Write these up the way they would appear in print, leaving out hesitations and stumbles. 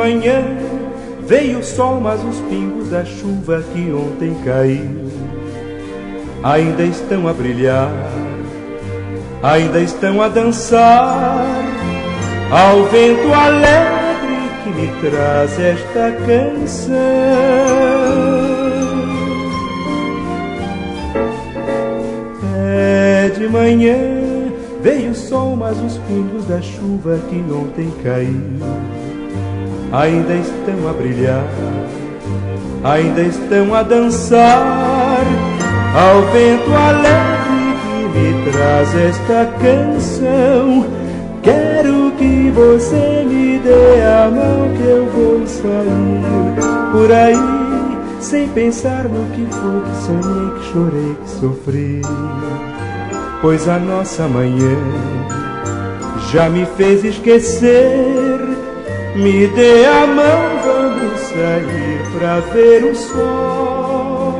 manhã veio o sol, mas os pingos da chuva que ontem caiu ainda estão a brilhar, ainda estão a dançar ao vento alegre que me traz esta canção. É de manhã veio o sol, mas os pingos da chuva que ontem caiu ainda estão a brilhar, ainda estão a dançar ao vento alegre que me traz esta canção. Quero que você me dê a mão, que eu vou sair por aí sem pensar no que foi que sonhei, que chorei, que sofri, pois a nossa manhã já me fez esquecer. Me dê a mão, vamos sair pra ver o sol.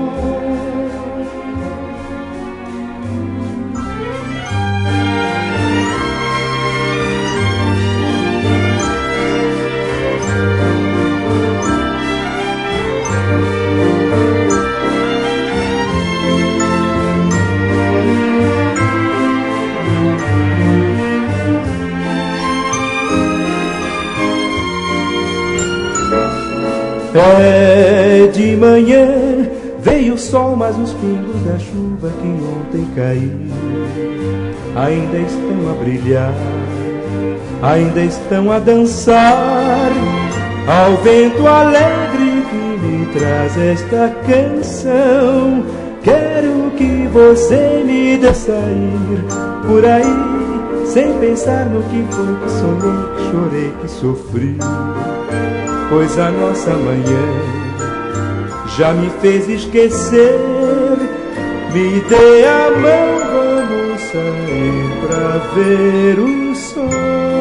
É de manhã veio o sol, mas os pingos da chuva que ontem caiu ainda estão a brilhar, ainda estão a dançar ao vento alegre que me traz esta canção. Quero que você me dê sair por aí sem pensar no que foi que sonhei, que chorei, que sofri, pois a nossa manhã já me fez esquecer. Me dê a mão, vamos sair pra ver o sol.